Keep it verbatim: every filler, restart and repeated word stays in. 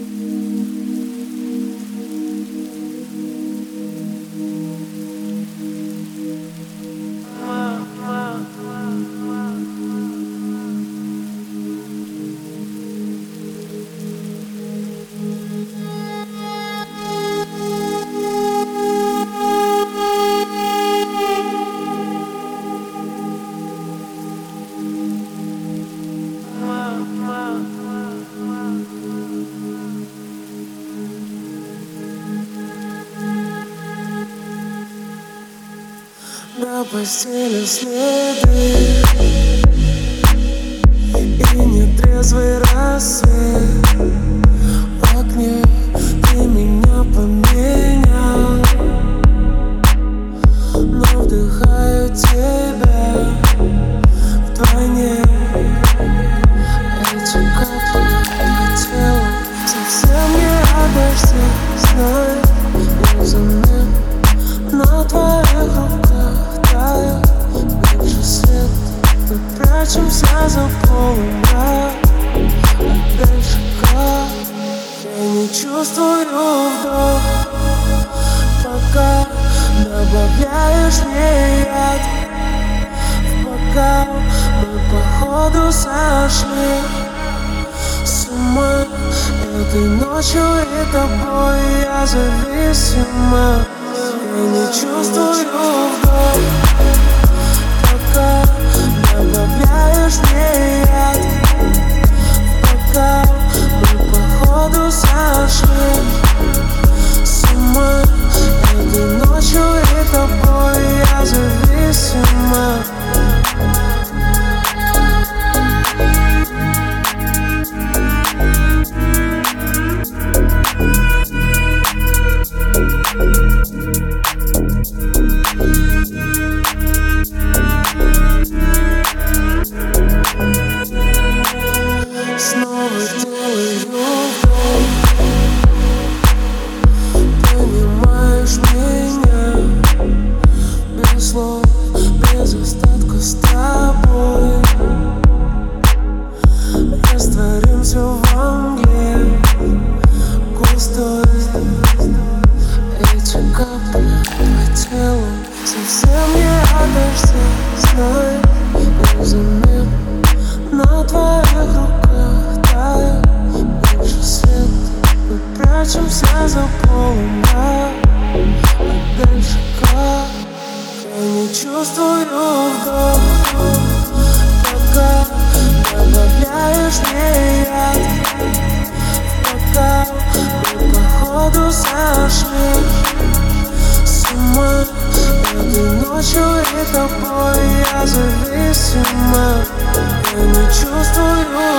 На постели следы и нетрезвый рассвет. В окне ты меня поменял, но вдыхаю тебя вдвойне. Эти капли по телу совсем не обожди. Знаю, незаметно на твоих руках тает бывший свет. Мы прячемся за полом, а дальше как? Я не чувствую вдох, пока добавляешь мне яд в бокал. Мы походу сошли с ума этой ночью и тобой. Я зависима. Я не чувствую вдох, пока добавляешь мне яд в бокал. Мы походу сошли с ума этой ночью и тобой. Я зависима. Снова делаю вдох, понимаешь меня без слов, без остатка с тобой. Растворимся во мгле густой. Эти капли по телу совсем не отдашься. Знай, незаметно на твоих руках тает бывший свет. Мы прячемся за полом, а дальше как? Я не чувствую вдох, пока добавляешь мне яд в бокал. Мы походу сошли с ума этой ночью и тобой. Я зависима. Я не чувствую